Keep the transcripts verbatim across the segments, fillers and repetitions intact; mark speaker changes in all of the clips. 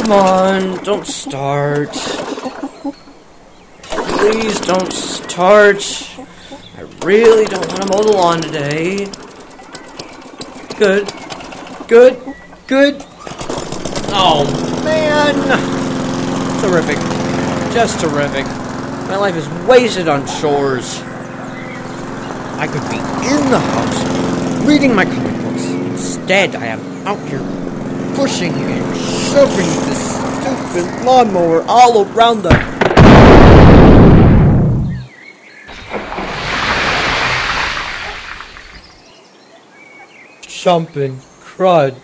Speaker 1: Come on, don't start. Please don't start. I really don't want to mow the lawn today. Good. Good. Good. Oh, man. Terrific. Just terrific. My life is wasted on chores. I could be in the house, reading my comic books. Instead, I am out here pushing and shoving this stupid lawnmower all around the... Jumping crud.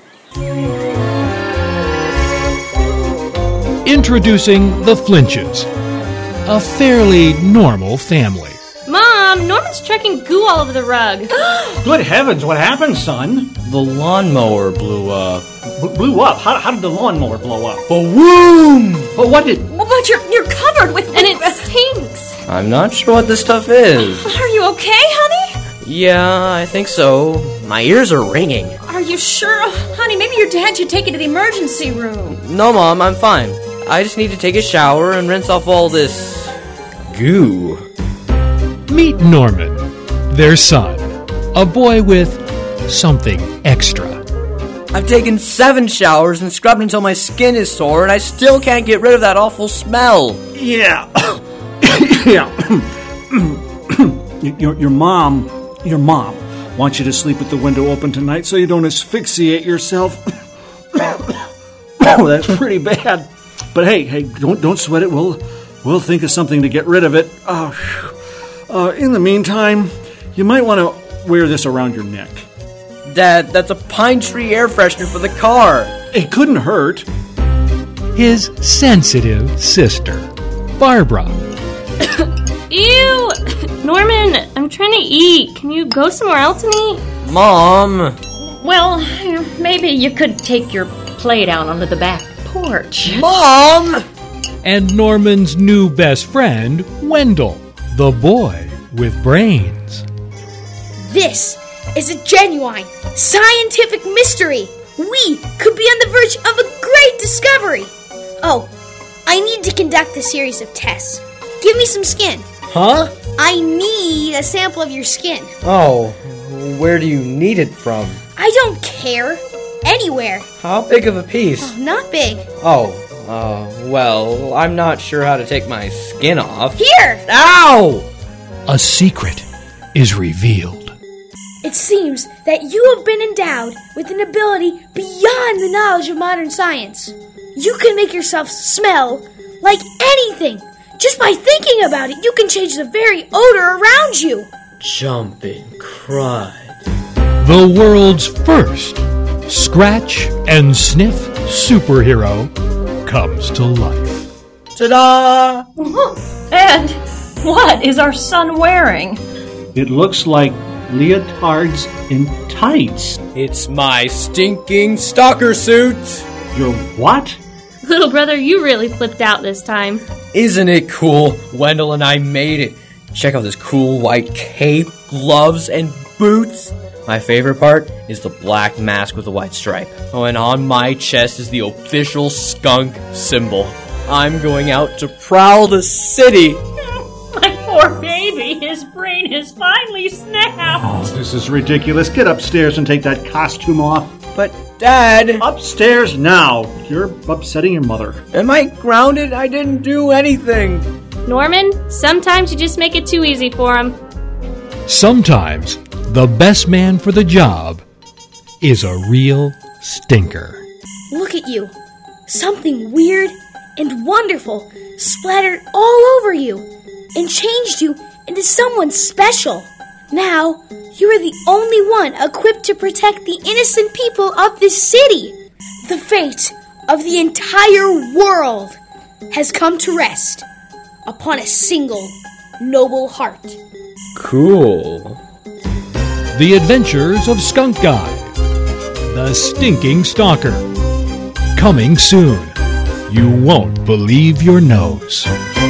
Speaker 2: Introducing the Flinches, a fairly normal family.
Speaker 3: Mom, Norman's chucking goo all over the rug.
Speaker 4: Good heavens, what happened, son?
Speaker 1: The lawnmower blew up.
Speaker 4: B- blew up? How, how did the lawnmower blow up?
Speaker 1: Boom!
Speaker 4: But what did...
Speaker 3: Well, but you're, you're covered with... And it stinks.
Speaker 1: I'm not sure what this stuff is.
Speaker 3: Are you okay, honey?
Speaker 1: Yeah, I think so. My ears are ringing.
Speaker 3: Are you sure? Oh, honey, maybe your dad should take you to the emergency room.
Speaker 1: No, Mom, I'm fine. I just need to take a shower and rinse off all this... goo.
Speaker 2: Meet Norman, their son, a boy with something extra.
Speaker 1: I've taken seven showers and scrubbed until my skin is sore, and I still can't get rid of that awful smell.
Speaker 4: Yeah. yeah. your, your mom, your mom wants you to sleep with the window open tonight so you don't asphyxiate yourself. Oh, that's pretty bad. But hey, hey, don't don't sweat it. We'll we'll think of something to get rid of it. Oh, uh, in the meantime, you might want to wear this around your neck.
Speaker 1: Dad, that's a Pine Tree air freshener for the car.
Speaker 4: It couldn't hurt.
Speaker 2: His sensitive sister, Barbara.
Speaker 3: Ew! Norman, I'm trying to eat. Can you go somewhere else and eat?
Speaker 1: Mom!
Speaker 3: Well, maybe you could take your plate out onto the back porch.
Speaker 1: Mom!
Speaker 2: And Norman's new best friend, Wendell, the boy with brains.
Speaker 5: This is a genuine scientific mystery. We could be on the verge of a great discovery. Oh, I need to conduct a series of tests. Give me some skin.
Speaker 1: Huh?
Speaker 5: I need a sample of your skin.
Speaker 1: Oh, where do you need it from?
Speaker 5: I don't care. Anywhere.
Speaker 1: How big of a piece?
Speaker 5: Oh, not big.
Speaker 1: Oh, uh, well, I'm not sure how to take my skin off.
Speaker 5: Here!
Speaker 1: Ow!
Speaker 2: A secret is revealed.
Speaker 5: It seems that you have been endowed with an ability beyond the knowledge of modern science. You can make yourself smell like anything. Just by thinking about it, you can change the very odor around you.
Speaker 1: Jumping crud.
Speaker 2: The world's first scratch and sniff superhero comes to life.
Speaker 1: Ta-da!
Speaker 6: And what is our son wearing?
Speaker 4: It looks like leotards and tights.
Speaker 1: It's my stinking stalker suit!
Speaker 4: Your what?
Speaker 3: Little brother, you really flipped out this time.
Speaker 1: Isn't it cool? Wendell and I made it. Check out this cool white cape, gloves, and boots. My favorite part is the black mask with the white stripe. Oh, and on my chest is the official skunk symbol. I'm going out to prowl the city.
Speaker 6: My poor baby, his brain has finally snapped.
Speaker 4: Oh, this is ridiculous. Get upstairs and take that costume off.
Speaker 1: But, Dad...
Speaker 4: Upstairs now. You're upsetting your mother.
Speaker 1: Am I grounded? I didn't do anything.
Speaker 3: Norman, sometimes you just make it too easy for him.
Speaker 2: Sometimes the best man for the job is a real stinker.
Speaker 5: Look at you. Something weird and wonderful splattered all over you and changed you into someone special. Now, you are the only one equipped to protect the innocent people of this city. The fate of the entire world has come to rest upon a single noble heart.
Speaker 1: Cool.
Speaker 2: The Adventures of Skunk Guy, the Stinking Stalker. Coming soon. You won't believe your nose.